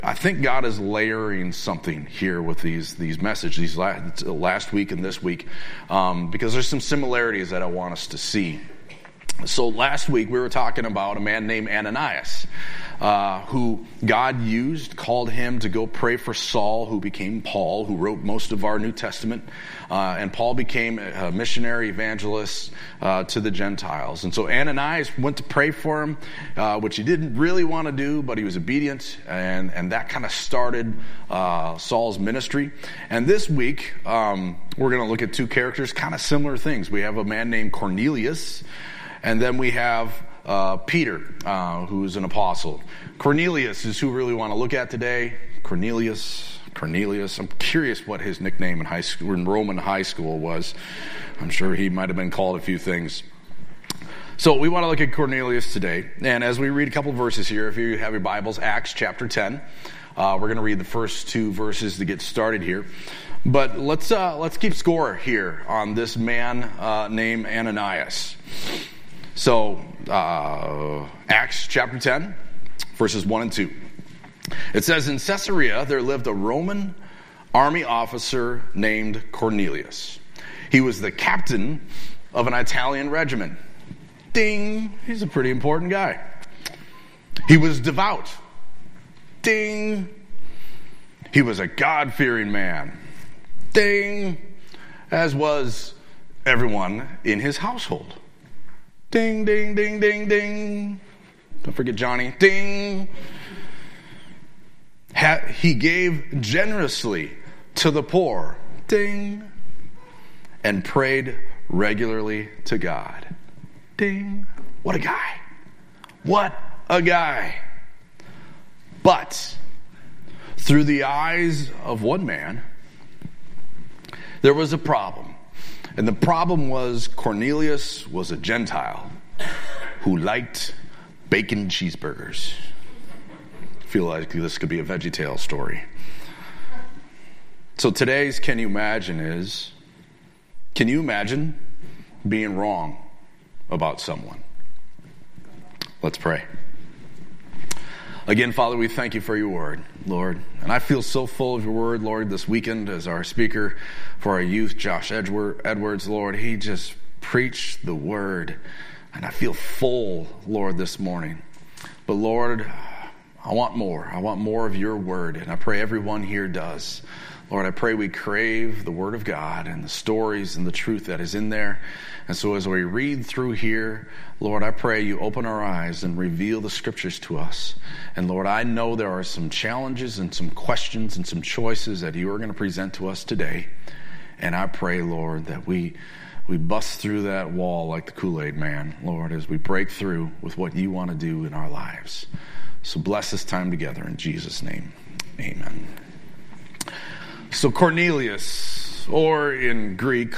I think God is layering something here with these messages, these last week and this week, because there's some similarities that I want us to see. So last week we were talking about a man named Ananias, who God used, called him to go pray for Saul, who became Paul, who wrote most of our New Testament. And Paul became a missionary evangelist to the Gentiles. And so Ananias went to pray for him, which he didn't really want to do, but he was obedient. And that kind of started Saul's ministry. And this week, we're going to look at two characters, kind of similar things. We have a man named Cornelius, and then we have Peter, who's an apostle. Cornelius is who we really want to look at today. Cornelius. I'm curious what his nickname in high school, in Roman high school was. I'm sure he might have been called a few things. So we want to look at Cornelius today. And as we read a couple verses here, if you have your Bibles, Acts chapter 10. We're going to read the first two verses to get started here. But let's keep score here on this man named Ananias. So, Acts chapter 10, verses 1 and 2. It says, in Caesarea there lived a Roman army officer named Cornelius. He was the captain of an Italian regiment. Ding! He's a pretty important guy. He was devout. Ding! He was a God-fearing man. Ding! As was everyone in his household. Ding, ding, ding, ding, ding. Don't forget Johnny. Ding. He gave generously to the poor. Ding. And prayed regularly to God. Ding. What a guy. What a guy. But through the eyes of one man, there was a problem. And the problem was Cornelius was a Gentile who liked bacon cheeseburgers. I feel like this could be a VeggieTales story. So today's Can You Imagine being wrong about someone? Let's pray. Again, Father, we thank you for your word, Lord. And I feel so full of your word, Lord, this weekend as our speaker for our youth, Josh Edwards, Lord. He just preached the word. And I feel full, Lord, this morning. But, Lord, I want more. I want more of your word. And I pray everyone here does. Lord, I pray we crave the word of God and the stories and the truth that is in there. And so as we read through here, Lord, I pray you open our eyes and reveal the scriptures to us. And Lord, I know there are some challenges and some questions and some choices that you are going to present to us today. And I pray, Lord, that we bust through that wall like the Kool-Aid man, Lord, as we break through with what you want to do in our lives. So bless this time together in Jesus' name. Amen. So Cornelius, or in Greek,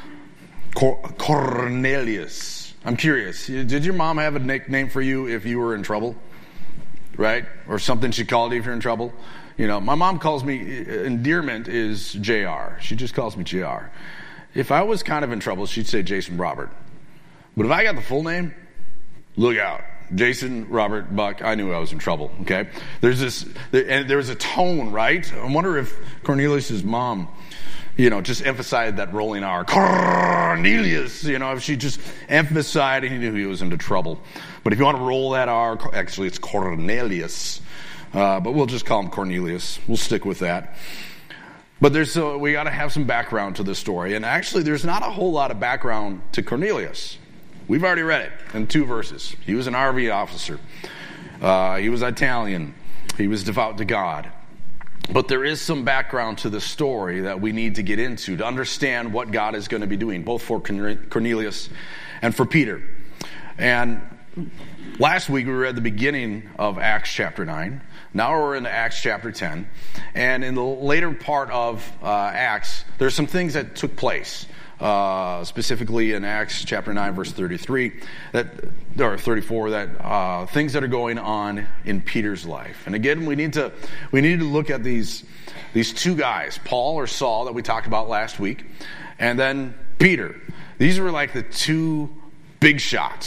Cornelius. I'm curious, did your mom have a nickname for you if you were in trouble? Right? Or something she called you if you're in trouble? You know, my mom calls me, endearment is JR. She just calls me JR. If I was kind of in trouble, she'd say Jason Robert. But if I got the full name, look out. Jason Robert Buck, I knew I was in trouble, okay? And there was a tone, right? I wonder if Cornelius' mom, just emphasized that rolling R. Cornelius, if she just emphasized, he knew he was into trouble. But if you want to roll that R, actually it's Cornelius. But we'll just call him Cornelius. We'll stick with that. But we got to have some background to this story. And actually, there's not a whole lot of background to Cornelius. We've already read it in 2 verses. He was an army officer. He was Italian. He was devout to God. But there is some background to the story that we need to get into to understand what God is going to be doing, both for Cornelius and for Peter. And last week we read the beginning of Acts chapter 9. Now we're in Acts chapter 10. And in the later part of Acts, there's some things that took place. Specifically in Acts chapter 9, verse 33, or 34, that things that are going on in Peter's life. And again, we need to look at these 2 guys, Paul or Saul, that we talked about last week, and then Peter. These were like the 2 big shots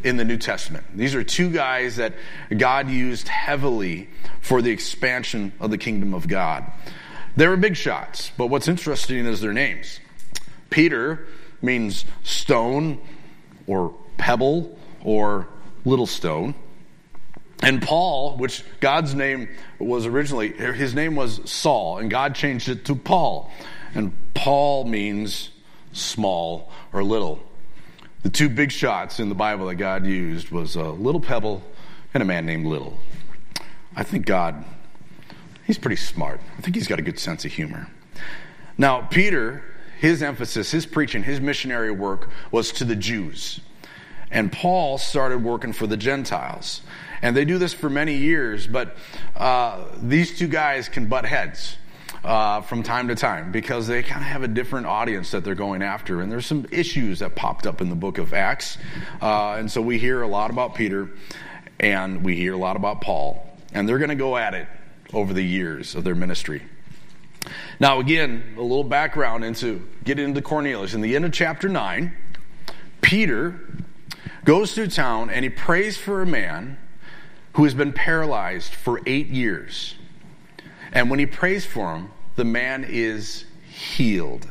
in the New Testament. These are two guys that God used heavily for the expansion of the kingdom of God. They were big shots, but what's interesting is their names. Peter means stone or pebble or little stone. And Paul, which God's name was originally, his name was Saul, and God changed it to Paul. And Paul means small or little. The two big shots in the Bible that God used was a little pebble and a man named Little. I think God, he's pretty smart. I think he's got a good sense of humor. Now, Peter, his emphasis, his preaching, his missionary work was to the Jews. And Paul started working for the Gentiles. And they do this for many years, but these two guys can butt heads from time to time because they kind of have a different audience that they're going after. And there's some issues that popped up in the book of Acts. And so we hear a lot about Peter and we hear a lot about Paul. And they're going to go at it over the years of their ministry. Now, again, a little background getting into Cornelius. In the end of chapter 9, Peter goes through town and he prays for a man who has been paralyzed for 8 years. And when he prays for him, the man is healed.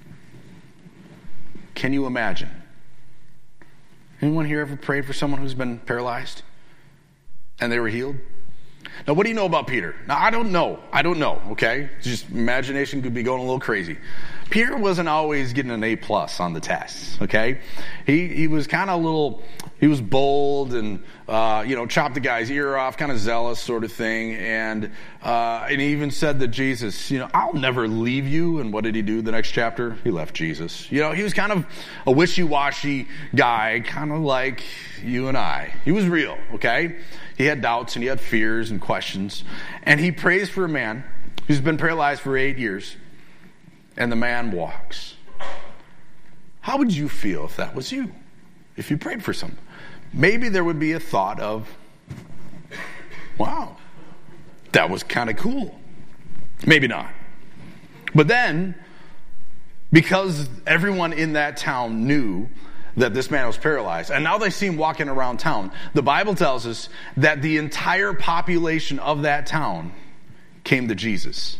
Can you imagine? Anyone here ever prayed for someone who's been paralyzed and they were healed? Now, what do you know about Peter? Now, I don't know, okay? Just imagination could be going a little crazy. Peter wasn't always getting an A+ on the tests, okay? He was kind of he was bold and, chopped the guy's ear off, kind of zealous sort of thing. And he even said that Jesus, I'll never leave you. And what did he do the next chapter? He left Jesus. He was kind of a wishy-washy guy, kind of like you and I. He was real, okay? He had doubts and he had fears and questions. And he prays for a man who's been paralyzed for 8 years. And the man walks. How would you feel if that was you? If you prayed for someone? Maybe there would be a thought of, wow, that was kind of cool. Maybe not. But then, because everyone in that town knew that this man was paralyzed, and now they see him walking around town, the Bible tells us that the entire population of that town came to Jesus.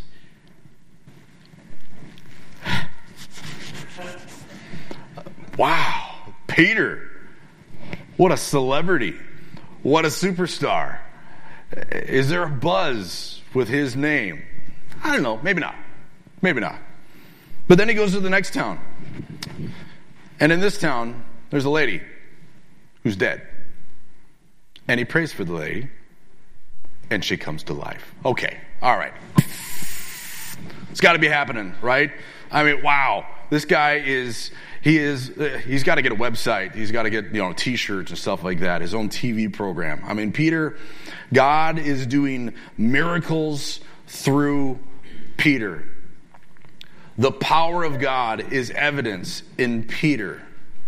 Wow, Peter, what a celebrity, what a superstar. Is there a buzz with his name? I don't know, maybe not. But then he goes to the next town. And in this town, there's a lady who's dead. And he prays for the lady, and she comes to life. Okay, all right. It's got to be happening, right? I mean, wow. This guy he's got to get a website. He's got to get, t-shirts and stuff like that. His own TV program. I mean, Peter, God is doing miracles through Peter. The power of God is evidence in Peter.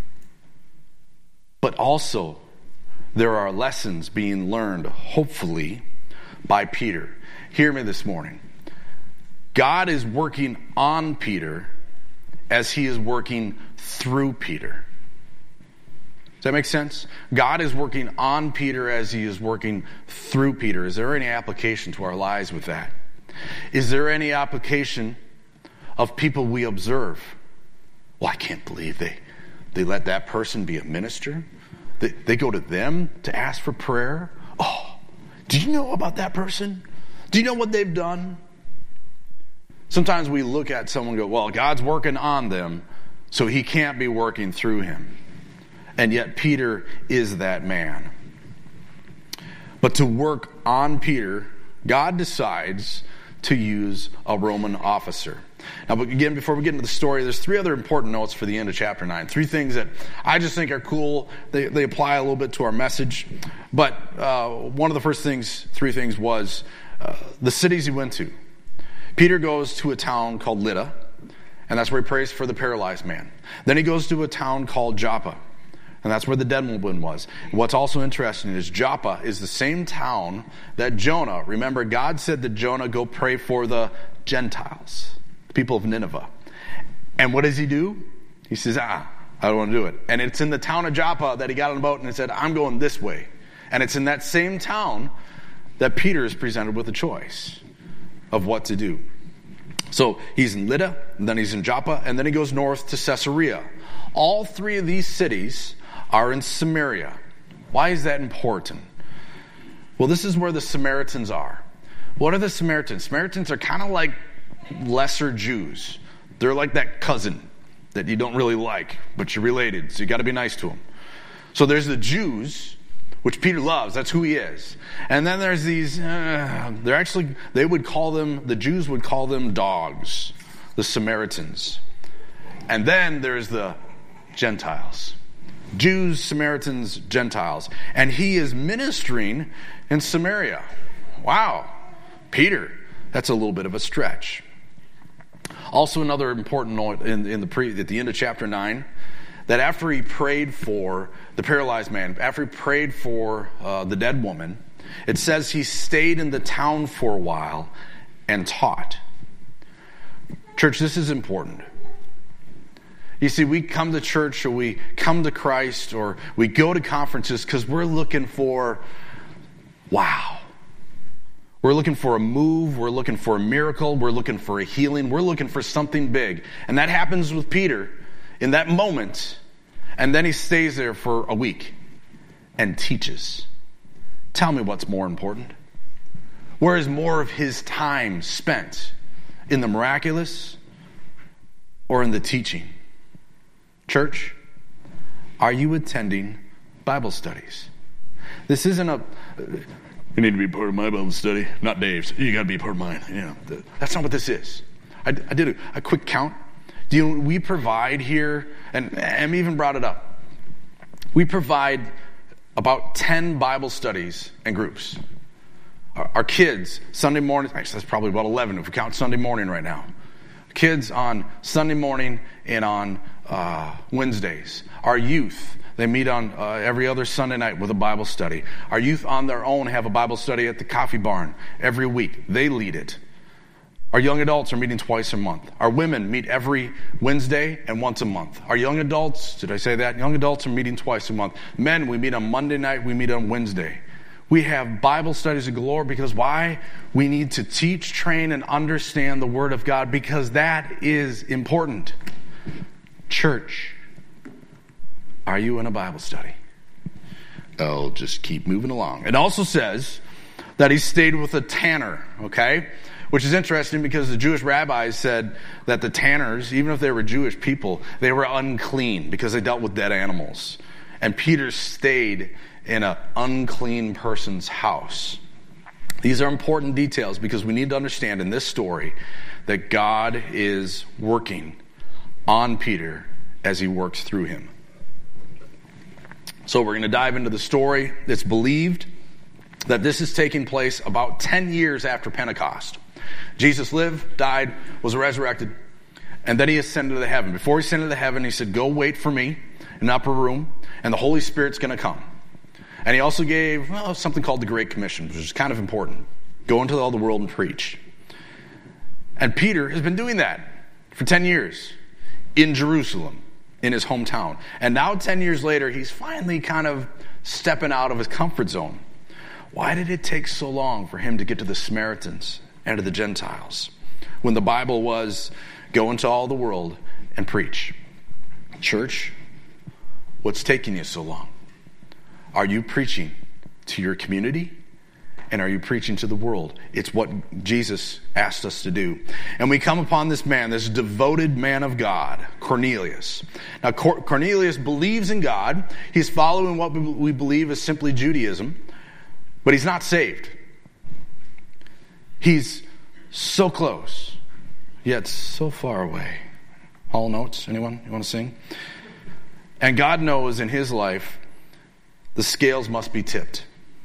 But also, there are lessons being learned, hopefully, by Peter. Hear me this morning. God is working on Peter as he is working through Peter. Does that make sense? God is working on Peter as he is working through Peter. Is there any application to our lives with that? Is there any application of people we observe? Well, I can't believe they let that person be a minister. They go to them to ask for prayer. Oh, do you know about that person? Do you know what they've done? Sometimes we look at someone and go, well, God's working on them, so he can't be working through him. And yet Peter is that man. But to work on Peter, God decides to use a Roman officer. Now, again, before we get into the story, there's 3 other important notes for the end of chapter 9. 3 things that I just think are cool. They apply a little bit to our message. But one of the first 3 things was the cities he went to. Peter goes to a town called Lydda, and that's where he prays for the paralyzed man. Then he goes to a town called Joppa, and that's where the dead woman was. What's also interesting is Joppa is the same town that Jonah, remember God said that Jonah go pray for the Gentiles, the people of Nineveh. And what does he do? He says, I don't want to do it. And it's in the town of Joppa that he got on a boat and he said, I'm going this way. And it's in that same town that Peter is presented with a choice of what to do. So he's in Lydda, and then he's in Joppa, and then he goes north to Caesarea. All three of these cities are in Samaria. Why is that important? Well, this is where the Samaritans are. What are the Samaritans? Samaritans are kind of like lesser Jews. They're like that cousin that you don't really like, but you're related, so you got to be nice to them. So there's the Jews, which Peter loves. That's who he is. And then there's these, the Jews would call them dogs, the Samaritans. And then there's the Gentiles. Jews, Samaritans, Gentiles. And he is ministering in Samaria. Wow. Peter, that's a little bit of a stretch. Also another important note at the end of chapter 9, that after he prayed for the paralyzed man, after he prayed for the dead woman, it says he stayed in the town for a while and taught. Church, this is important. You see, we come to church or we come to Christ or we go to conferences because we're looking for wow. We're looking for a move. We're looking for a miracle. We're looking for a healing. We're looking for something big. And that happens with Peter in that moment. And then he stays there for a week and teaches. Tell me what's more important. Where is more of his time spent? In the miraculous or in the teaching? Church, are you attending Bible studies? This isn't you need to be part of my Bible study, not Dave's. You got to be part of mine. Yeah, that's not what this is. I did a quick count. We provide here, and Em even brought it up. We provide about 10 Bible studies and groups. Our kids, Sunday morning, actually that's probably about 11 if we count Sunday morning right now. Kids on Sunday morning and on Wednesdays. Our youth, they meet on every other Sunday night with a Bible study. Our youth on their own have a Bible study at the Coffee Barn every week. They lead it. Our young adults are meeting twice a month. Our women meet every Wednesday and once a month. Our young adults, did I say that? Young adults are meeting twice a month. Men, we meet on Monday night, we meet on Wednesday. We have Bible studies galore because why? We need to teach, train, and understand the Word of God because that is important. Church, are you in a Bible study? I'll just keep moving along. It also says that he stayed with a tanner, okay? Which is interesting because the Jewish rabbis said that the tanners, even if they were Jewish people, they were unclean because they dealt with dead animals. And Peter stayed in an unclean person's house. These are important details because we need to understand in this story that God is working on Peter as he works through him. So we're going to dive into the story. It's believed that this is taking place about 10 years after Pentecost. Jesus lived, died, was resurrected, and then he ascended to heaven. Before he ascended to heaven, he said, go wait for me in the upper room, and the Holy Spirit's going to come. And he also gave something called the Great Commission, which is kind of important. Go into all the world and preach. And Peter has been doing that for 10 years in Jerusalem, in his hometown. And now 10 years later, he's finally kind of stepping out of his comfort zone. Why did it take so long for him to get to the Samaritans and to the Gentiles when the Bible was go into all the world and preach? Church, what's taking you so long? Are you preaching to your community? And are you preaching to the world? It's what Jesus asked us to do. And we come upon this man, this devoted man of God, Cornelius. Now, Cornelius believes in God. He's following what we believe is simply Judaism. But he's not saved. He's so close, yet so far away. Hall notes, anyone? You want to sing? And God knows in his life, the scales must be tipped.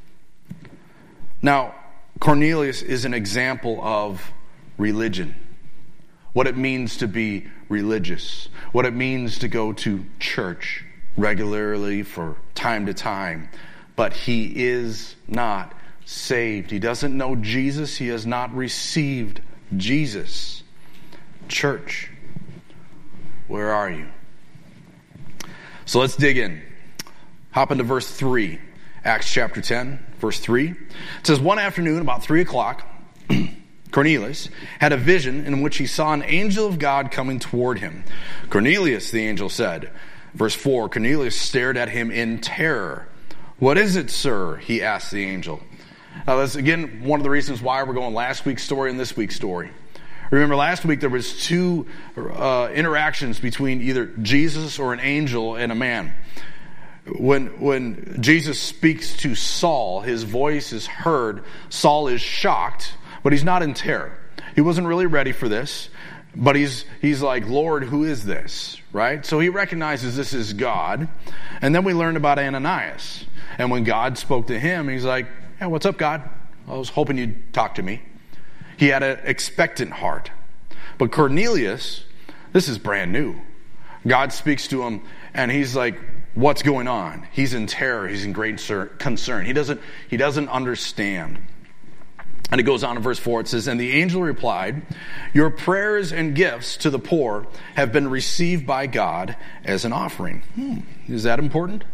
Now, Cornelius is an example of religion. What it means to be religious. What it means to go to church regularly for time to time. But he is not saved. He doesn't know Jesus. He has not received Jesus. Church, where are you? So let's dig in. Hop into verse 3. Acts chapter 10, verse 3. It says, one afternoon about 3 o'clock, Cornelius had a vision in which he saw an angel of God coming toward him. Cornelius, the angel said. Verse 4, Cornelius stared at him in terror. What is it, sir? He asked the angel. Now, that's, again, one of the reasons why we're going last week's story and this week's story. Remember, last week there was two interactions between either Jesus or an angel and a man. When Jesus speaks to Saul, his voice is heard. Saul is shocked, but he's not in terror. He wasn't really ready for this, but he's like, Lord, who is this? Right? So he recognizes this is God. And then we learned about Ananias. And when God spoke to him, he's like, yeah, what's up, God? I was hoping you'd talk to me. He had an expectant heart. But Cornelius, this is brand new. God speaks to him, and he's like, what's going on? He's in terror. He's in great concern. He doesn't understand. And it goes on in verse 4. It says, and the angel replied, your prayers and gifts to the poor have been received by God as an offering. Is that important?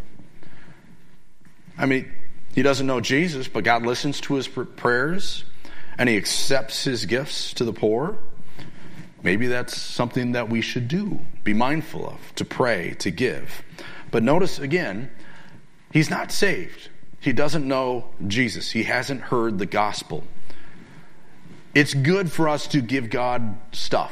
I mean, he doesn't know Jesus, but God listens to his prayers, and he accepts his gifts to the poor. Maybe that's something that we should do, be mindful of, to pray, to give. But notice again, he's not saved. He doesn't know Jesus. He hasn't heard the gospel. It's good for us to give God stuff.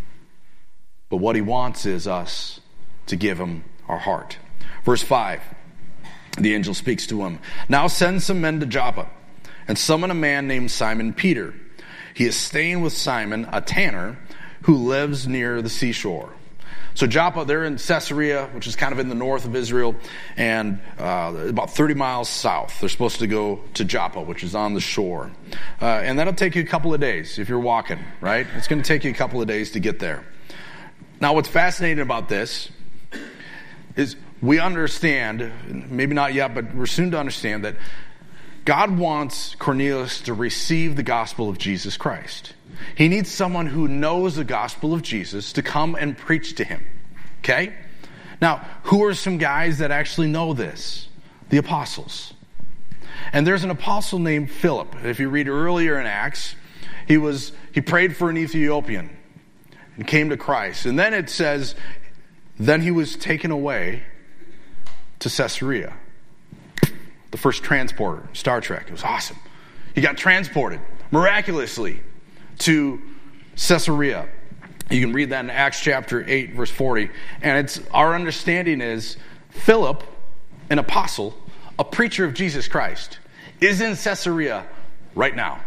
But what he wants is us to give him our heart. Verse 5, the angel speaks to him. Now send some men to Joppa and summon a man named Simon Peter. He is staying with Simon, a tanner, who lives near the seashore. So Joppa, they're in Caesarea, which is kind of in the north of Israel, and about 30 miles south. They're supposed to go to Joppa, which is on the shore. And that'll take you a couple of days if you're walking, right? It's going to take you a couple of days to get there. Now, what's fascinating about this is we understand, maybe not yet, but we're soon to understand that God wants Cornelius to receive the gospel of Jesus Christ. He needs someone who knows the gospel of Jesus to come and preach to him. Okay? Now, who are some guys that actually know this? The apostles. And there's an apostle named Philip. If you read earlier in Acts, he prayed for an Ethiopian and came to Christ. And then it says, then he was taken away to Caesarea. The first transporter, Star Trek. It was awesome. He got transported miraculously to Caesarea. You can read that in Acts chapter 8, verse 40. And our understanding is Philip, an apostle, a preacher of Jesus Christ, is in Caesarea right now.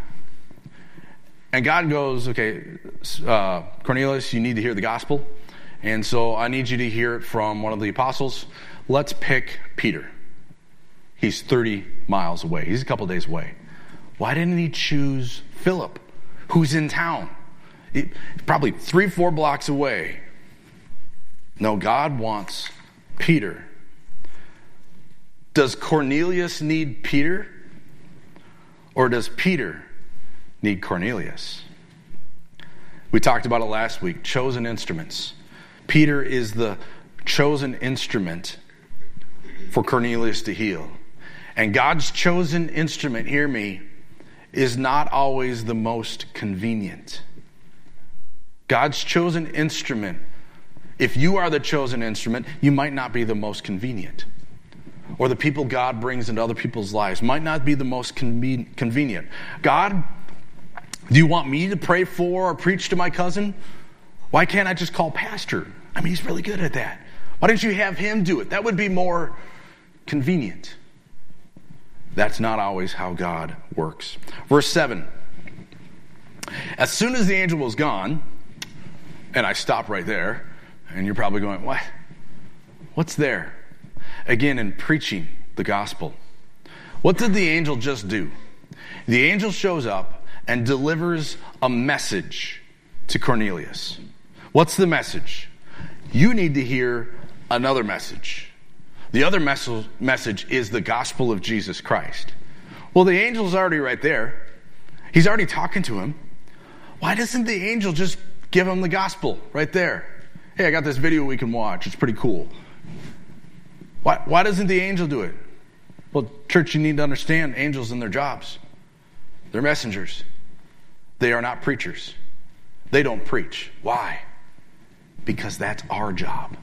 And God goes, okay, Cornelius, you need to hear the gospel. And so I need you to hear it from one of the apostles. Let's pick Peter. He's 30 miles away. He's a couple days away. Why didn't he choose Philip, who's in town? Probably 3-4 blocks away. No, God wants Peter. Does Cornelius need Peter? Or does Peter need Cornelius? We talked about it last week, chosen instruments. Peter is the chosen instrument for Cornelius to heal. And God's chosen instrument, hear me, is not always the most convenient. God's chosen instrument, if you are the chosen instrument, you might not be the most convenient. Or the people God brings into other people's lives might not be the most convenient. God, do you want me to pray for or preach to my cousin? Why can't I just call Pastor? I mean, he's really good at that. Why don't you have him do it? That would be more convenient. That's not always how God works. Verse 7. As soon as the angel was gone, and I stop right there, and you're probably going, what? What's there? Again, in preaching the gospel. What did the angel just do? The angel shows up and delivers a message to Cornelius. What's the message? You need to hear another message. The other message is the gospel of Jesus Christ. Well, the angel's already right there. He's already talking to him. Why doesn't the angel just give him the gospel right there? Hey, I got this video we can watch. It's pretty cool. Why doesn't the angel do it? Well, church, you need to understand angels and their jobs. They're messengers. They are not preachers. They don't preach. Why? Because that's our job.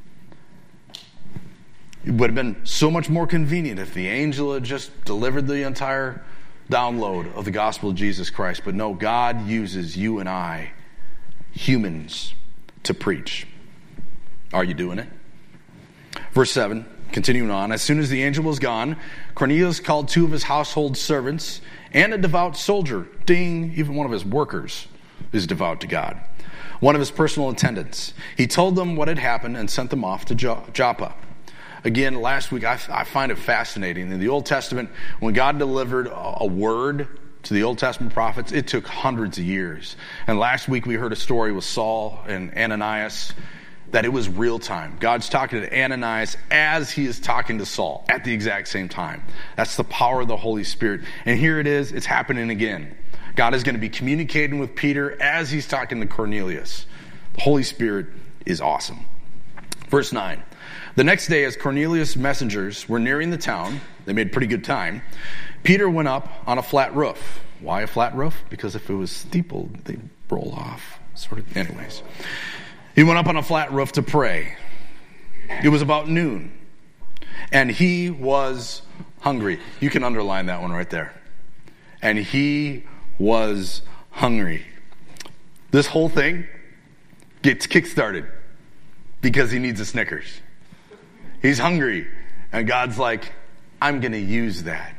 It would have been so much more convenient if the angel had just delivered the entire download of the gospel of Jesus Christ. But no, God uses you and I, humans, to preach. Are you doing it? Verse 7, continuing on. As soon as the angel was gone, Cornelius called 2 of his household servants and a devout soldier. Ding, even one of his workers is devout to God. One of his personal attendants. He told them what had happened and sent them off to Joppa. Again, last week, I find it fascinating. In the Old Testament, when God delivered a word to the Old Testament prophets, it took hundreds of years. And last week, we heard a story with Saul and Ananias that it was real time. God's talking to Ananias as he is talking to Saul at the exact same time. That's the power of the Holy Spirit. And here it is, it's happening again. God is going to be communicating with Peter as he's talking to Cornelius. The Holy Spirit is awesome. Verse 9. The next day, as Cornelius' messengers were nearing the town, they made pretty good time, Peter went up on a flat roof. Why a flat roof? Because if it was steepled, they'd roll off. Anyways. He went up on a flat roof to pray. It was about noon, and he was hungry. You can underline that one right there. And he was hungry. This whole thing gets kick-started because he needs a Snickers. He's hungry, and God's like, I'm going to use that.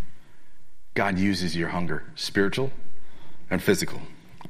God uses your hunger, spiritual and physical.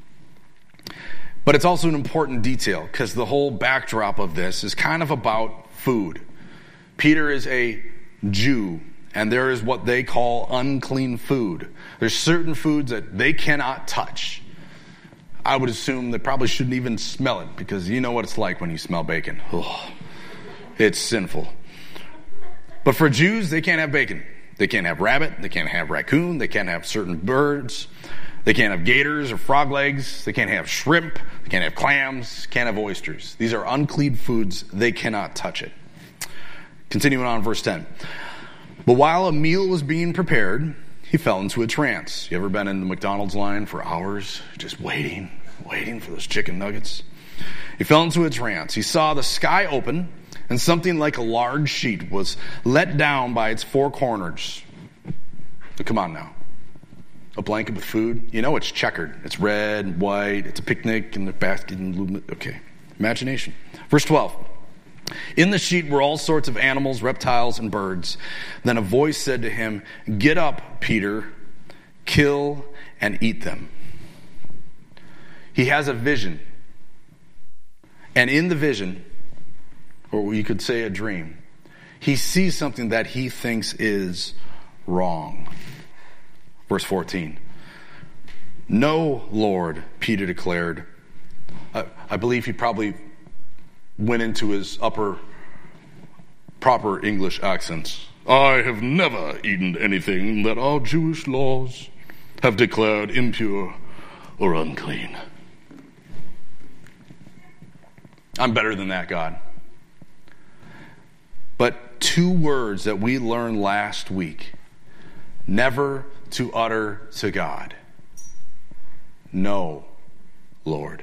But it's also an important detail because the whole backdrop of this is kind of about food. Peter is a Jew, and there is what they call unclean food. There's certain foods that they cannot touch. I would assume they probably shouldn't even smell it because you know what it's like when you smell bacon. Ugh, it's sinful. But for Jews, they can't have bacon. They can't have rabbit. They can't have raccoon. They can't have certain birds. They can't have gators or frog legs. They can't have shrimp. They can't have clams. Can't have oysters. These are unclean foods. They cannot touch it. Continuing on, verse 10. But while a meal was being prepared, he fell into a trance. You ever been in the McDonald's line for hours, just waiting for those chicken nuggets? He fell into a trance. He saw the sky open, and something like a large sheet was let down by its 4 corners. So come on now. A blanket with food. You know it's checkered. It's red and white. It's a picnic in the basket. Okay. Imagination. Verse 12. In the sheet were all sorts of animals, reptiles, and birds. Then a voice said to him, "Get up, Peter. Kill and eat them." He has a vision. And in the vision, or you could say a dream, he sees something that he thinks is wrong. Verse 14. "No, Lord," Peter declared. I believe he probably went into his proper English accents. "I have never eaten anything that our Jewish laws have declared impure or unclean." I'm better than that, God. But 2 words that we learned last week, never to utter to God. No, Lord.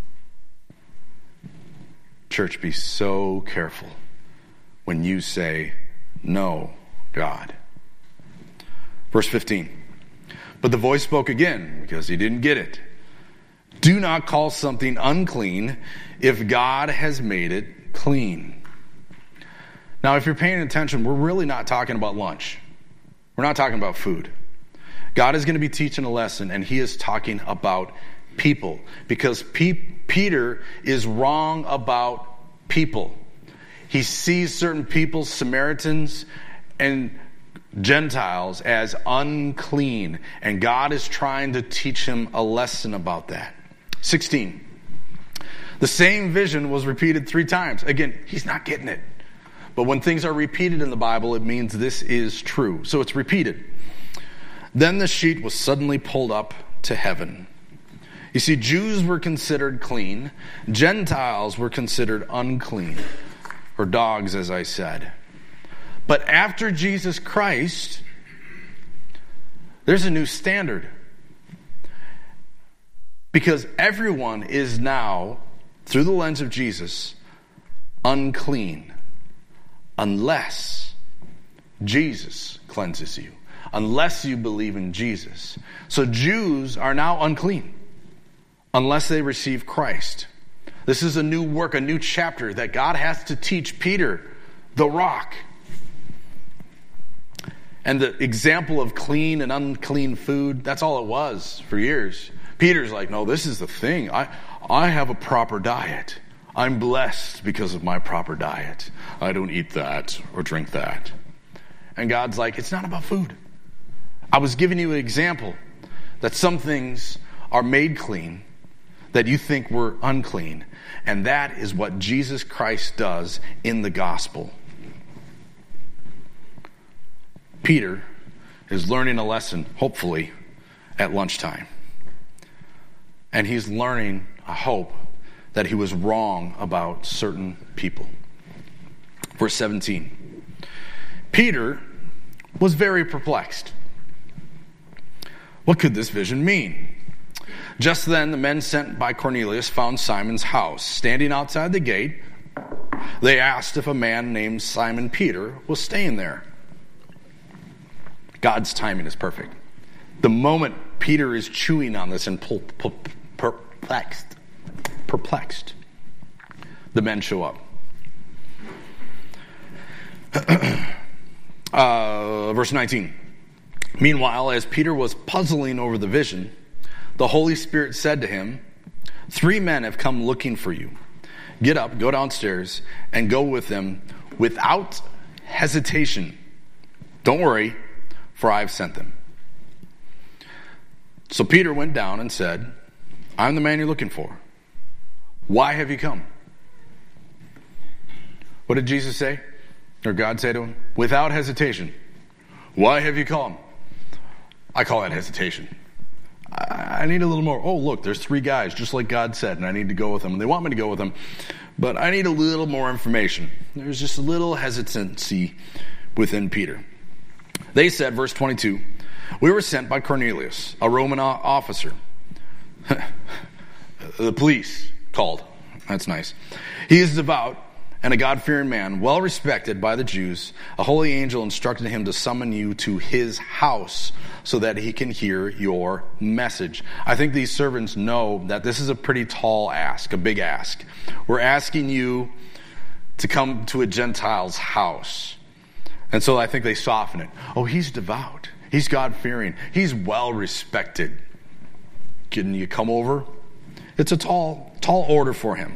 Church, be so careful when you say, "No, God." Verse 15. But the voice spoke again because he didn't get it. "Do not call something unclean if God has made it clean." Now, if you're paying attention, we're really not talking about lunch. We're not talking about food. God is going to be teaching a lesson, and he is talking about people. Because Peter is wrong about people. He sees certain people, Samaritans and Gentiles, as unclean. And God is trying to teach him a lesson about that. 16. The same vision was repeated 3 times. Again, he's not getting it. But when things are repeated in the Bible, it means this is true. So it's repeated. Then the sheet was suddenly pulled up to heaven. You see, Jews were considered clean. Gentiles were considered unclean. Or dogs, as I said. But after Jesus Christ, there's a new standard. Because everyone is now, through the lens of Jesus, unclean. Unless Jesus cleanses you. Unless you believe in Jesus. So Jews are now unclean. Unless they receive Christ. This is a new work, a new chapter that God has to teach Peter, the rock. And the example of clean and unclean food, that's all it was for years. Peter's like, no, this is the thing. I have a proper diet. I'm blessed because of my proper diet. I don't eat that or drink that. And God's like, it's not about food. I was giving you an example that some things are made clean that you think were unclean. And that is what Jesus Christ does in the gospel. Peter is learning a lesson, hopefully, at lunchtime. And he's learning, I hope, that he was wrong about certain people. Verse 17. Peter was very perplexed. What could this vision mean? Just then, the men sent by Cornelius found Simon's house. Standing outside the gate, they asked if a man named Simon Peter was staying there. God's timing is perfect. The moment Peter is chewing on this and perplexed, the men show up. Verse 19. Meanwhile, as Peter was puzzling over the vision, the Holy Spirit said to him, 3 men have come looking for you. Get up, go downstairs, and go with them without hesitation. Don't worry, for I have sent them. So Peter went down and said, I'm the man you're looking for. Why have you come? What did Jesus say? Or God say to him? Without hesitation. Why have you come? I call that hesitation. I need a little more. Oh, look, there's 3 guys, just like God said, and I need to go with them. And they want me to go with them, but I need a little more information. There's just a little hesitancy within Peter. They said, verse 22, we were sent by Cornelius, a Roman officer. The police called. That's nice. He is devout and a God-fearing man, well respected by the Jews. A holy angel instructed him to summon you to his house so that he can hear your message. I think these servants know that this is a pretty tall ask, a big ask. We're asking you to come to a Gentile's house. And so I think they soften it. Oh, he's devout. He's God-fearing. He's well respected. Can you come over? It's a tall order for him.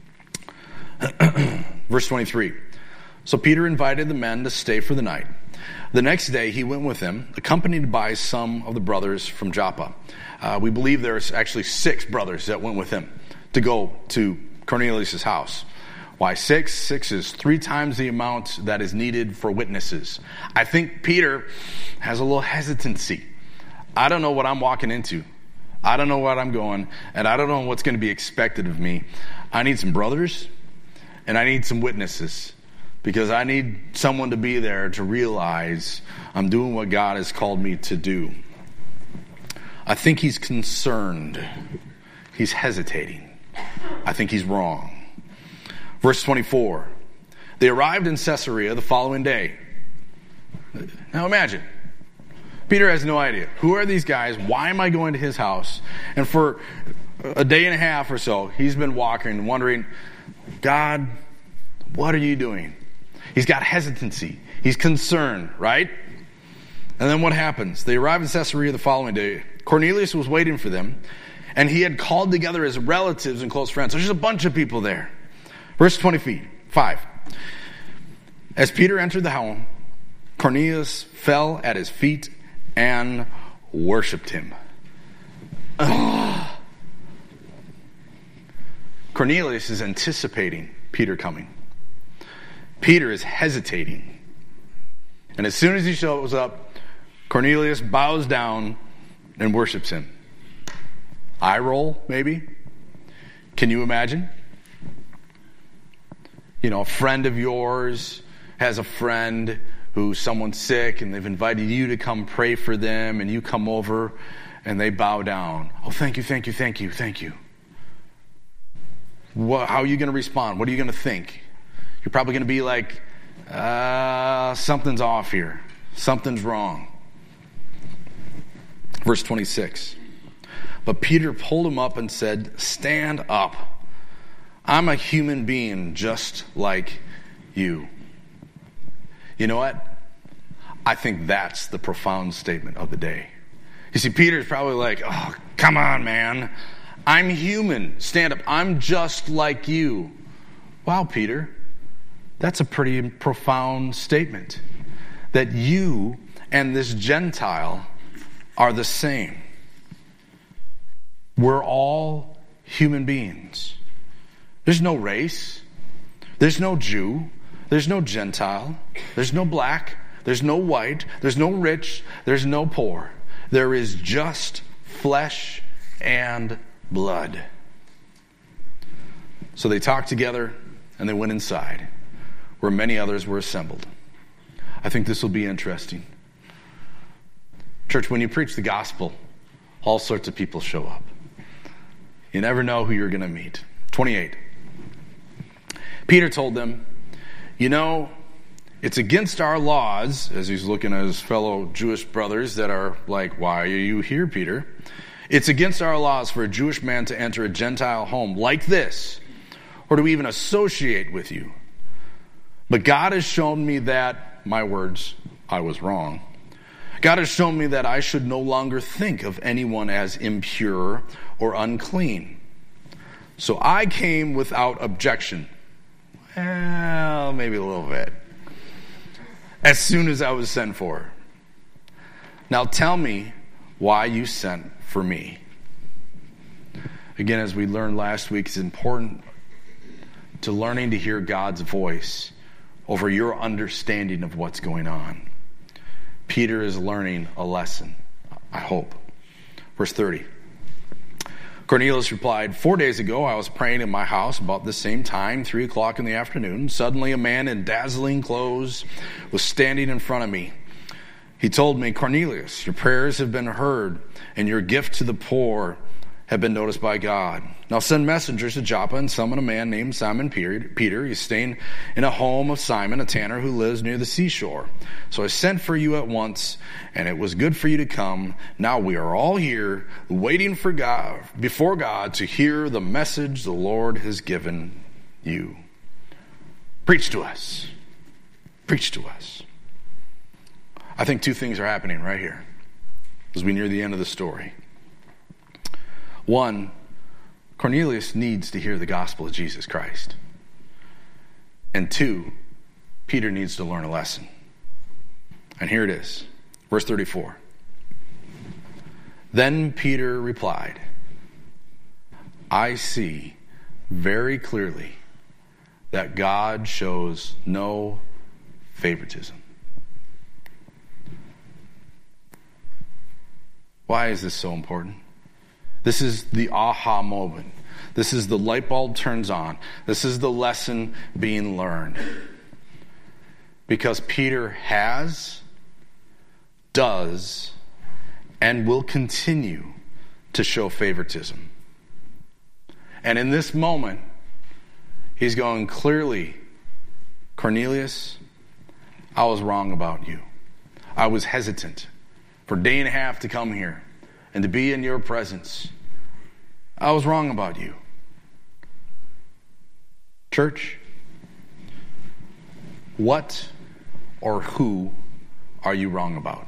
Verse 23. So Peter invited the men to stay for the night. The next day he went with them, accompanied by some of the brothers from Joppa. We believe there's actually 6 brothers that went with him to go to Cornelius' house. Why 6? 6 is 3 times the amount that is needed for witnesses. I think Peter has a little hesitancy. I don't know what I'm walking into. I don't know what I'm going, and I don't know what's going to be expected of me. I need some brothers, and I need some witnesses, because I need someone to be there to realize I'm doing what God has called me to do. I think he's concerned. He's hesitating. I think he's wrong. Verse 24. They arrived in Caesarea the following day. Now imagine. Peter has no idea. Who are these guys? Why am I going to his house? And for a day and a half or so, he's been walking, wondering, God, what are you doing? He's got hesitancy. He's concerned, right? And then what happens? They arrive in Caesarea the following day. Cornelius was waiting for them, and he had called together his relatives and close friends. So there's a bunch of people there. Verse 25. As Peter entered the home, Cornelius fell at his feet and worshipped him. Cornelius is anticipating Peter coming. Peter is hesitating. And as soon as he shows up, Cornelius bows down and worships him. Eye roll, maybe? Can you imagine? You know, a friend of yours has a friend someone's sick and they've invited you to come pray for them, and you come over and they bow down. Oh, thank you, thank you, thank you, thank you. How are you going to respond? What are you going to think? You're probably going to be like, something's off here. Something's wrong. Verse 26. But Peter pulled him up and said, stand up. I'm a human being just like you. You know what? I think that's the profound statement of the day. You see, Peter's probably like, oh, come on, man. I'm human. Stand up. I'm just like you. Wow, Peter. That's a pretty profound statement. That you and this Gentile are the same. We're all human beings. There's no race. There's no Jew. There's no Gentile. There's no black. There's no white. There's no rich. There's no poor. There is just flesh and blood. So they talked together and they went inside, where many others were assembled. I think this will be interesting. Church, when you preach the gospel, all sorts of people show up. You never know who you're going to meet. 28. Peter told them, you know, it's against our laws, as he's looking at his fellow Jewish brothers that are like, why are you here, Peter? It's against our laws for a Jewish man to enter a Gentile home like this, or to even associate with you. But God has shown me that, my words, I was wrong. God has shown me that I should no longer think of anyone as impure or unclean. So I came without objection. Well, maybe a little bit. As soon as I was sent for. Now tell me why you sent for me. Again, as we learned last week, it's important to learning to hear God's voice over your understanding of what's going on. Peter is learning a lesson, I hope. Verse 30. Cornelius replied, 4 days ago I was praying in my house about the same time, 3 o'clock in the afternoon. Suddenly a man in dazzling clothes was standing in front of me. He told me, Cornelius, your prayers have been heard, and your gift to the poor have been noticed by God. Now send messengers to Joppa and summon a man named Simon Peter. He's staying in a home of Simon, a tanner who lives near the seashore. So I sent for you at once, and it was good for you to come. Now we are all here, waiting for God, before God, to hear the message the Lord has given you. Preach to us. Preach to us. I think two things are happening right here as we near the end of the story. One, Cornelius needs to hear the gospel of Jesus Christ. And two, Peter needs to learn a lesson. And here it is, verse 34. Then Peter replied, I see very clearly that God shows no favoritism. Why is this so important? This is the aha moment. This is the light bulb turns on. This is the lesson being learned. Because Peter has, does, and will continue to show favoritism. And in this moment, he's going, clearly, Cornelius, I was wrong about you. I was hesitant for a day and a half to come here and to be in your presence. I was wrong about you. Church, what or who are you wrong about?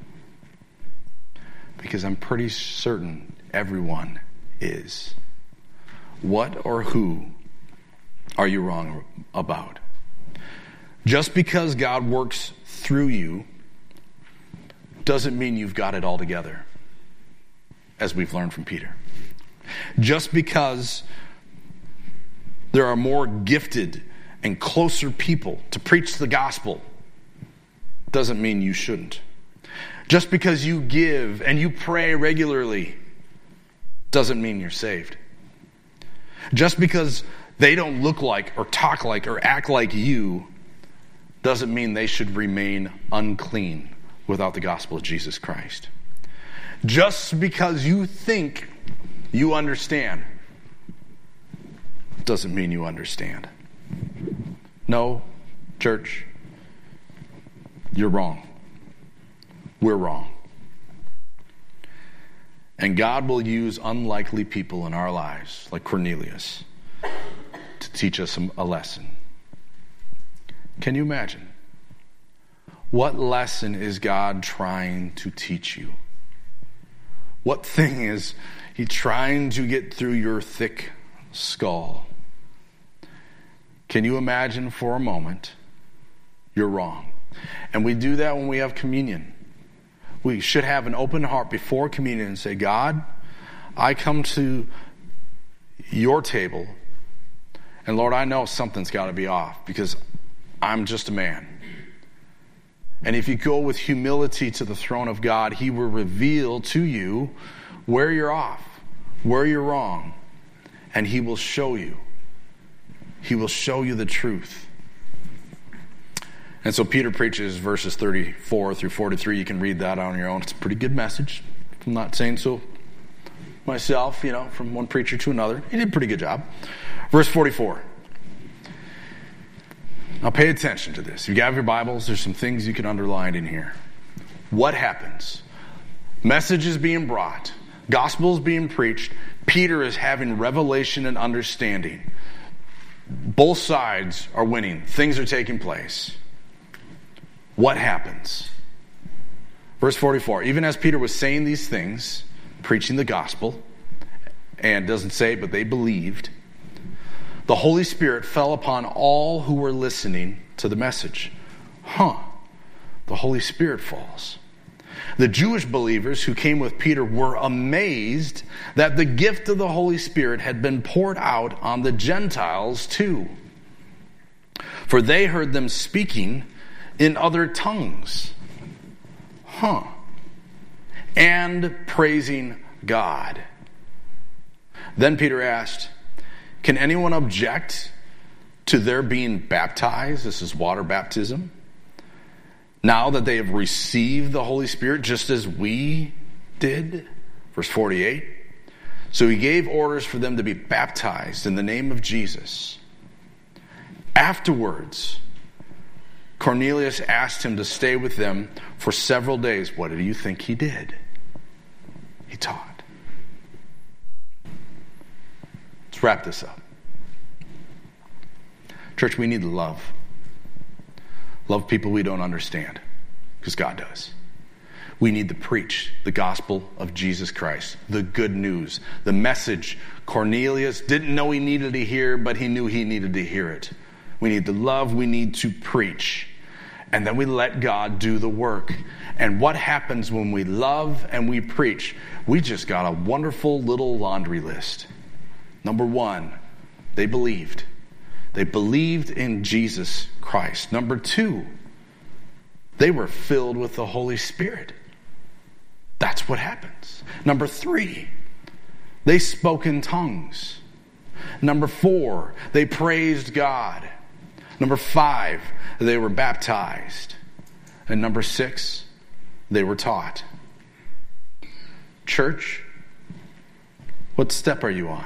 Because I'm pretty certain everyone is. What or who are you wrong about? Just because God works through you doesn't mean you've got it all together, as we've learned from Peter. Just because there are more gifted and closer people to preach the gospel doesn't mean you shouldn't. Just because you give and you pray regularly doesn't mean you're saved. Just because they don't look like or talk like or act like you doesn't mean they should remain unclean without the gospel of Jesus Christ. Just because you think you understand doesn't mean you understand. No, church, you're wrong. We're wrong. And God will use unlikely people in our lives, like Cornelius, to teach us a lesson. Can you imagine? What lesson is God trying to teach you? What thing is he trying to get through your thick skull? Can you imagine for a moment you're wrong? And we do that when we have communion. We should have an open heart before communion and say, God, I come to your table, and Lord, I know something's got to be off because I'm just a man. And if you go with humility to the throne of God, he will reveal to you where you're off, where you're wrong, and he will show you. He will show you the truth. And so Peter preaches verses 34 through 43. You can read that on your own. It's a pretty good message. I'm not saying so myself, from one preacher to another. He did a pretty good job. Verse 44. Now pay attention to this. If you have your Bibles, there's some things you can underline in here. What happens? Message is being brought. Gospel is being preached. Peter is having revelation and understanding. Both sides are winning. Things are taking place. What happens? Verse 44. Even as Peter was saying these things, preaching the gospel, and it doesn't say, but they believed, the Holy Spirit fell upon all who were listening to the message. The Holy Spirit falls. The Jewish believers who came with Peter were amazed that the gift of the Holy Spirit had been poured out on the Gentiles too. For they heard them speaking in other tongues. And praising God. Then Peter asked, can anyone object to their being baptized? This is water baptism. Now that they have received the Holy Spirit just as we did. Verse 48. So he gave orders for them to be baptized in the name of Jesus. Afterwards, Cornelius asked him to stay with them for several days. What do you think he did? He taught. Let's wrap this up. Church, we need to love. Love people we don't understand, because God does. We need to preach the gospel of Jesus Christ, the good news, the message Cornelius didn't know he needed to hear, but he knew he needed to hear it. We need to love, we need to preach. And then we let God do the work. And what happens when we love and we preach? We just got a wonderful little laundry list. Number one, they believed. They believed in Jesus Christ. Number two, they were filled with the Holy Spirit. That's what happens. Number three, they spoke in tongues. Number four, they praised God. Number five, they were baptized. And number six, they were taught. Church, what step are you on?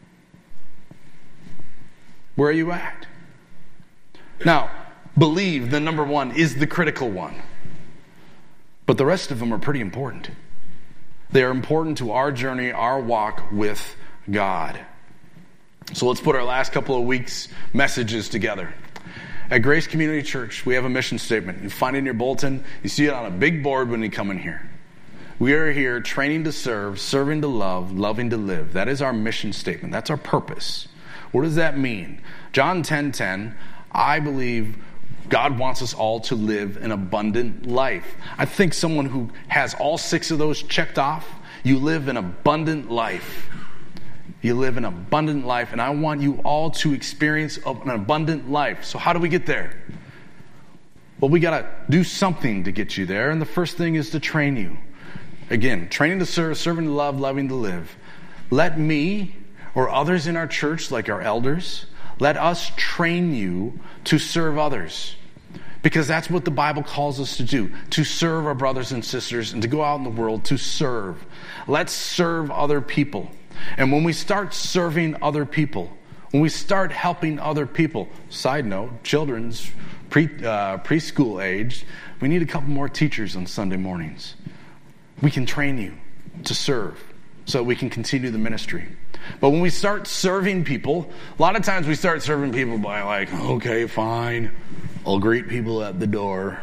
Where are you at? Now, believe the number one is the critical one. But the rest of them are pretty important. They are important to our journey, our walk with God. So let's put our last couple of weeks' messages together. At Grace Community Church, we have a mission statement. You find it in your bulletin. You see it on a big board when you come in here. We are here training to serve, serving to love, loving to live. That is our mission statement. That's our purpose. What does that mean? John 10:10, I believe God wants us all to live an abundant life. I think someone who has all 6 of those checked off, you live an abundant life. You live an abundant life, and I want you all to experience an abundant life. So how do we get there? Well, we got to do something to get you there, and the first thing is to train you. Again, training to serve, serving to love, loving to live. Let me or others in our church, like our elders, let us train you to serve others. Because that's what the Bible calls us to do, to serve our brothers and sisters and to go out in the world to serve. Let's serve other people. And when we start serving other people, when we start helping other people, side note, children's preschool age, we need a couple more teachers on Sunday mornings. We can train you to serve so we can continue the ministry. But when we start serving people, a lot of times we start serving people by like, okay, fine, I'll greet people at the door.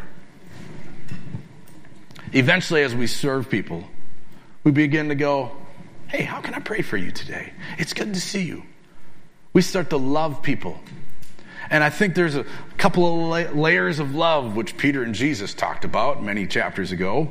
Eventually, as we serve people, we begin to go, hey, how can I pray for you today? It's good to see you. We start to love people. And I think there's a couple of layers of love, which Peter and Jesus talked about many chapters ago,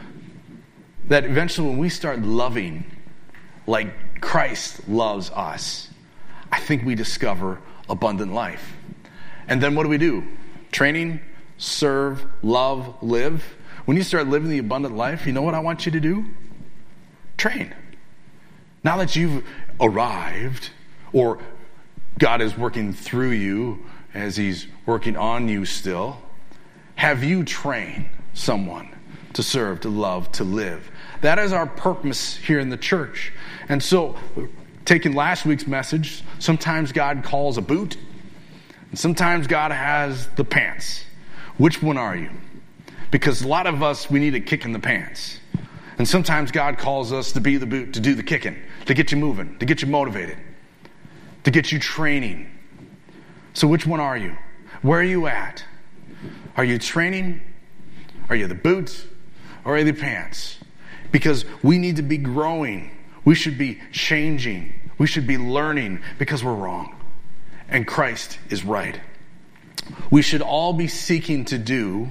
that eventually when we start loving like Christ loves us, I think we discover abundant life. And then what do? Training, serve, love, live. When you start living the abundant life, you know what I want you to do? Train. Now that you've arrived, or God is working through you as he's working on you still, have you trained someone to serve, to love, to live? That is our purpose here in the church. And so, taking last week's message, sometimes God calls a boot, and sometimes God has the pants. Which one are you? Because a lot of us, we need a kick in the pants. And sometimes God calls us to be the boot, to do the kicking, to get you moving, to get you motivated, to get you training. So which one are you? Where are you at? Are you training? Are you the boot? Or are you the pants? Because we need to be growing. We should be changing. We should be learning because we're wrong. And Christ is right. We should all be seeking to do,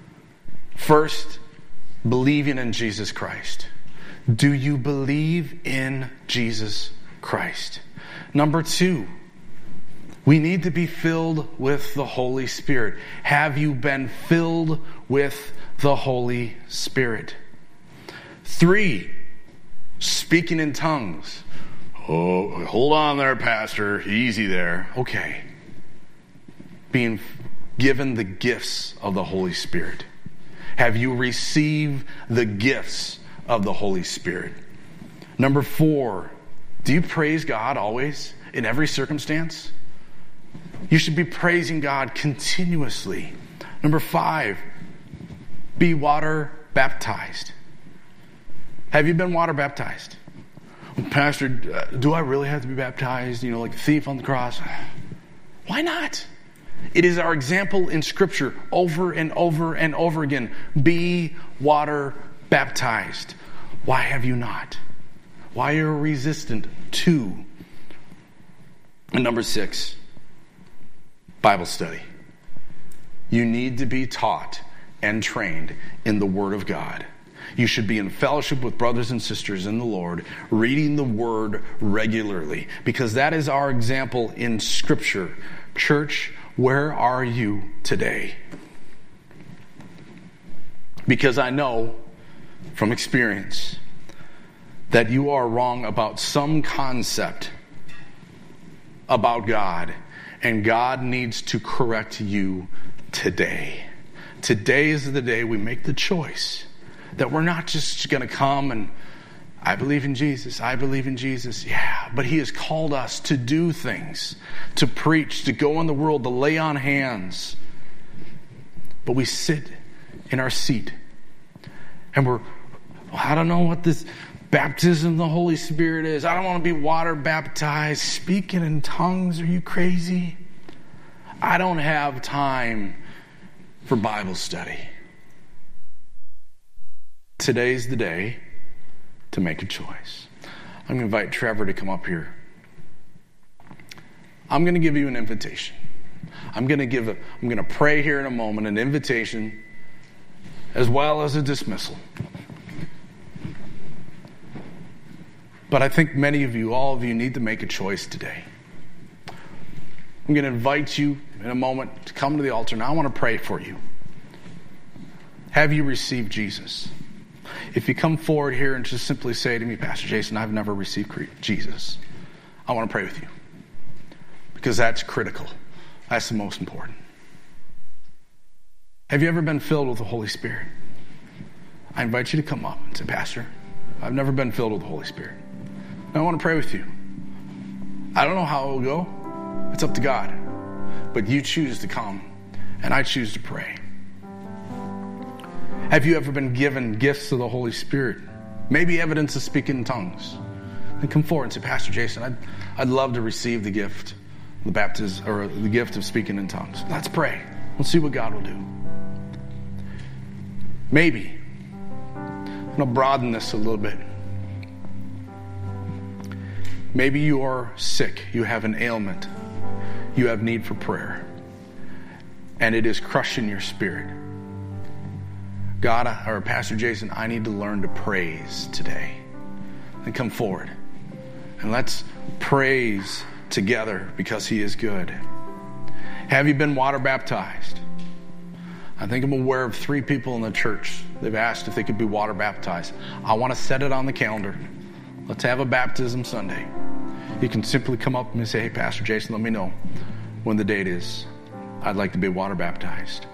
first, believing in Jesus Christ. Do you believe in Jesus Christ? Number 2, we need to be filled with the Holy Spirit. Have you been filled with the Holy Spirit? 3, speaking in tongues. Oh, hold on there, Pastor. Easy there. Okay. Being given the gifts of the Holy Spirit. Have you received the gifts of the Holy Spirit? Number 4, do you praise God always in every circumstance? You should be praising God continuously. Number 5, be water baptized. Have you been water baptized? Well, Pastor, do I really have to be baptized? Like the thief on the cross? Why not? It is our example in Scripture over and over and over again. Be water baptized. Why have you not? Why are you resistant to? And number 6, Bible study. You need to be taught and trained in the Word of God. You should be in fellowship with brothers and sisters in the Lord, reading the Word regularly, because that is our example in Scripture. Church, where are you today? Because I know from experience that you are wrong about some concept about God, and God needs to correct you today. Today is the day we make the choice that we're not just going to come and I believe in Jesus. I believe in Jesus. Yeah, but he has called us to do things, to preach, to go in the world, to lay on hands. But we sit in our seat and I don't know what this baptism of the Holy Spirit is. I don't want to be water baptized. Speaking in tongues, are you crazy? I don't have time for Bible study. Today's the day to make a choice. I'm going to invite Trevor to come up here. I'm going to give you an invitation. I'm going to pray here in a moment, an invitation as well as a dismissal. But I think many of you, all of you, need to make a choice today. I'm going to invite you in a moment to come to the altar, and I want to pray for you. Have you received Jesus? If you come forward here and just simply say to me, Pastor Jason, I've never received Jesus, I want to pray with you. Because that's critical. That's the most important. Have you ever been filled with the Holy Spirit? I invite you to come up and say, Pastor, I've never been filled with the Holy Spirit. And I want to pray with you. I don't know how it will go. It's up to God. But you choose to come, and I choose to pray. Have you ever been given gifts of the Holy Spirit? Maybe evidence of speaking in tongues. Then come forward and say, Pastor Jason, I'd love to receive the gift, the baptism, or the gift of speaking in tongues. Let's pray. We'll see what God will do. Maybe. I'm going to broaden this a little bit. Maybe you are sick. You have an ailment. You have need for prayer. And it is crushing your spirit. God, or Pastor Jason, I need to learn to praise today. Then come forward. And let's praise together because he is good. Have you been water baptized? I think I'm aware of 3 people in the church. They've asked if they could be water baptized. I want to set it on the calendar. Let's have a baptism Sunday. You can simply come up and say, hey, Pastor Jason, let me know when the date is. I'd like to be water baptized.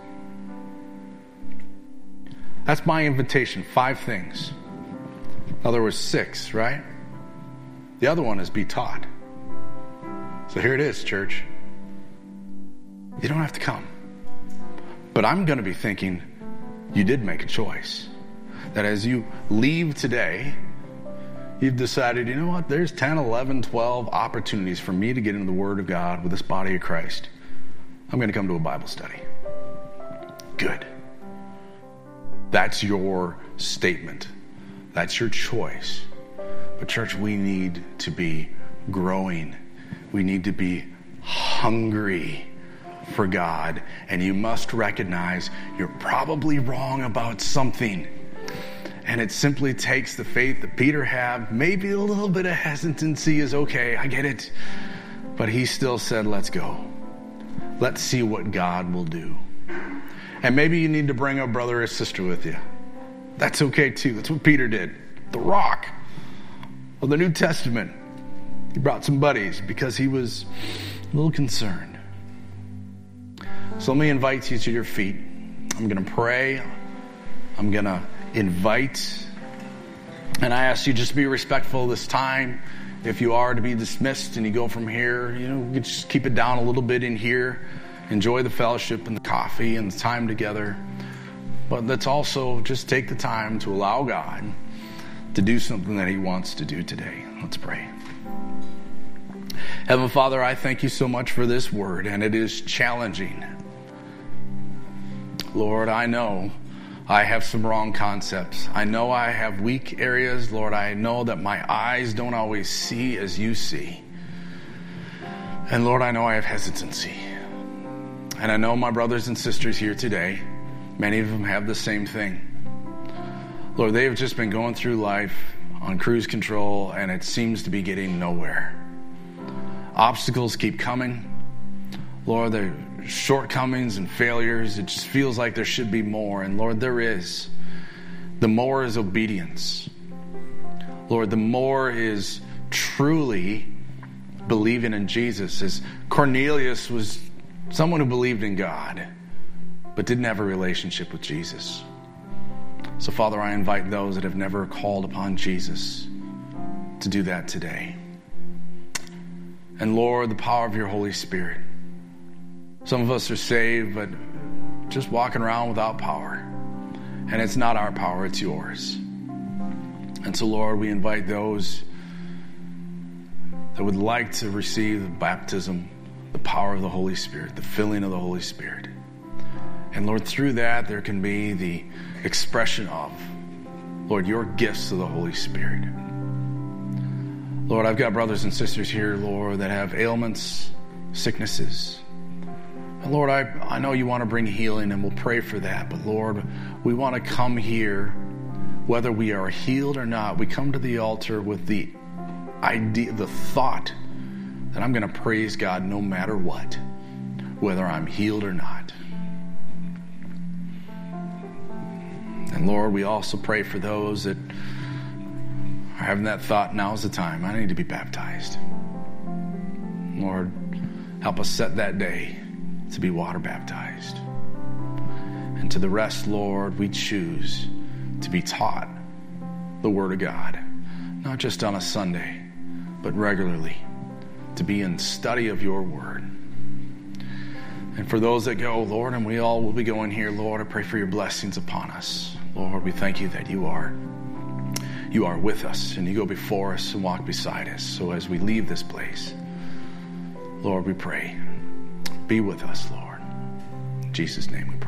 That's my invitation, 5 things. Now there was 6, right? The other one is be taught. So here it is, church. You don't have to come. But I'm going to be thinking you did make a choice. That as you leave today, you've decided, you know what, there's 10, 11, 12 opportunities for me to get into the Word of God with this body of Christ. I'm going to come to a Bible study. Good. That's your statement. That's your choice. But church, we need to be growing. We need to be hungry for God. And you must recognize you're probably wrong about something. And it simply takes the faith that Peter had. Maybe a little bit of hesitancy is okay. I get it. But he still said, let's go. Let's see what God will do. And maybe you need to bring a brother or sister with you. That's okay too. That's what Peter did. The rock of the New Testament. He brought some buddies because he was a little concerned. So let me invite you to your feet. I'm going to pray. I'm going to invite. And I ask you just to be respectful this time. If you are to be dismissed and you go from here, you can just keep it down a little bit in here. Enjoy the fellowship and the coffee and the time together. But let's also just take the time to allow God to do something that he wants to do today. Let's pray. Heavenly Father, I thank you so much for this word, and it is challenging. Lord, I know I have some wrong concepts. I know I have weak areas. Lord, I know that my eyes don't always see as you see. And Lord, I know I have hesitancy. And I know my brothers and sisters here today, many of them have the same thing. Lord, they've just been going through life on cruise control, and it seems to be getting nowhere. Obstacles keep coming. Lord, there are shortcomings and failures. It just feels like there should be more. And Lord, there is. The more is obedience. Lord, the more is truly believing in Jesus. As Cornelius was someone who believed in God, but didn't have a relationship with Jesus. So, Father, I invite those that have never called upon Jesus to do that today. And Lord, the power of your Holy Spirit. Some of us are saved, but just walking around without power. And it's not our power, it's yours. And so, Lord, we invite those that would like to receive the baptism, the power of the Holy Spirit, the filling of the Holy Spirit. And Lord, through that, there can be the expression of, Lord, your gifts of the Holy Spirit. Lord, I've got brothers and sisters here, Lord, that have ailments, sicknesses. And Lord, I know you want to bring healing, and we'll pray for that. But Lord, we want to come here, whether we are healed or not, we come to the altar with the idea, the thought that I'm going to praise God no matter what, whether I'm healed or not. And Lord, we also pray for those that are having that thought, now's the time. I need to be baptized. Lord, help us set that day to be water baptized. And to the rest, Lord, we choose to be taught the Word of God, not just on a Sunday, but regularly, to be in study of your Word. And for those that go, Lord, and we all will be going here, Lord, I pray for your blessings upon us. Lord, we thank you that you are with us, and you go before us and walk beside us. So as we leave this place, Lord, we pray, be with us, Lord. In Jesus' name we pray.